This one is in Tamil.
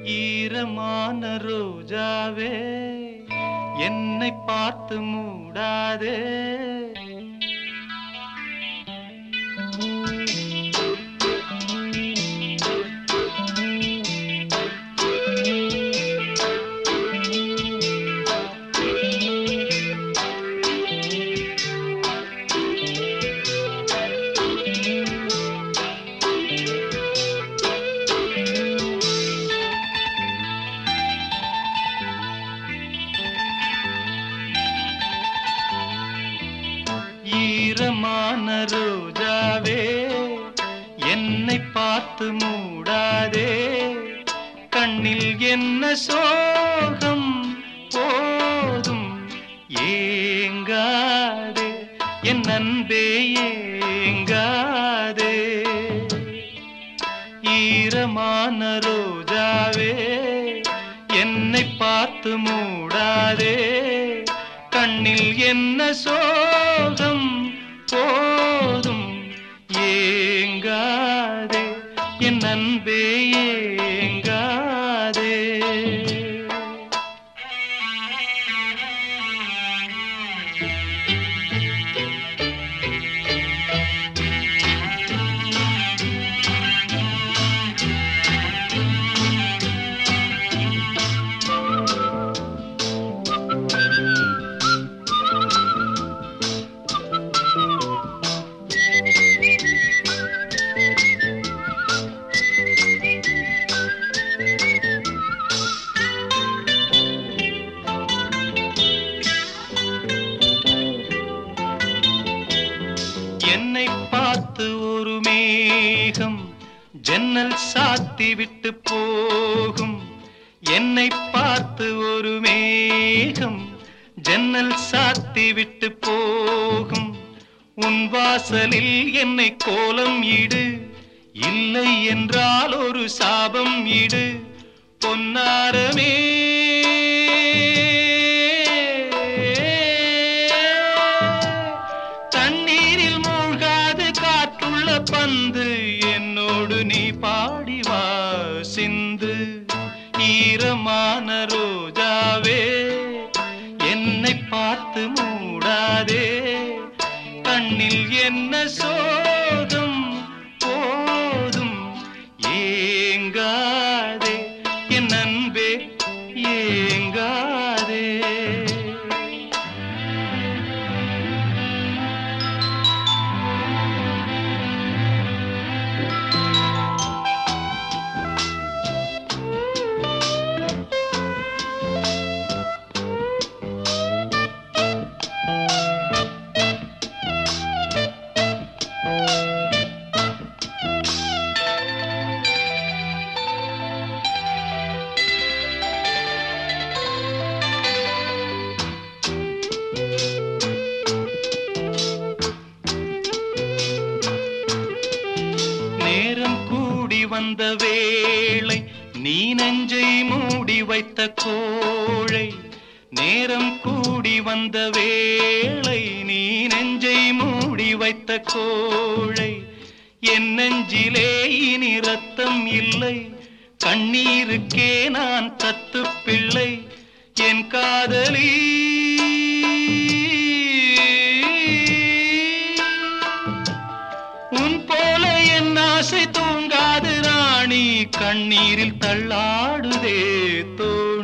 ஈரமான ரோஜாவே என்னை பார்த்து மூடாதே. ஈரமான ரோஜாவே என்னை பார்த்து மூடாதே. கண்ணில் என்ன சோகம் போதும் ஏங்காதே, என் அன்பே ஏங்காதே. ஈரமான ரோஜாவே என்னை பார்த்து மூடாதே. கண்ணில் என்ன சோகம் போதும் ஏங்காதே, என் அன்பே ஏங்காதே. என்னை பார்த்து ஒரு மேகம் ஜன்னல் சாத்தி விட்டு போகும். என்னை பார்த்து ஒரு மேகம் ஜன்னல் சாத்தி விட்டு போகும். உன் வாசலில் என்னை கோலம் இடு, இல்லை என்றால் ஒரு சாபம் இடு. பொன்னாரமே பந்து என்னோடு நீ பாடி வா சிந்து. ஈரமான ரோஜாவே என்னை பார்த்து மூடாதே. கண்ணில் என்ன சோகம் போதும் ஏங்காதே, என் அன்பே ஏங்காதே. நேரம் கூடி வந்த வேளை நீ நெஞ்சை மூடி வைத்த கோழை. நேரம் கூடி வந்த வேளை நீ நெஞ்சை மூடி வைத்த கோழை. என் நெஞ்சிலே இனி ரத்தம் இல்லை, கண்ணீருக்கே நான் தத்து பிள்ளை. என் காதலி உன் போல என் ஆசை தூங்காது ராணி, கண்ணீரில் தள்ளாடுதே தோழி.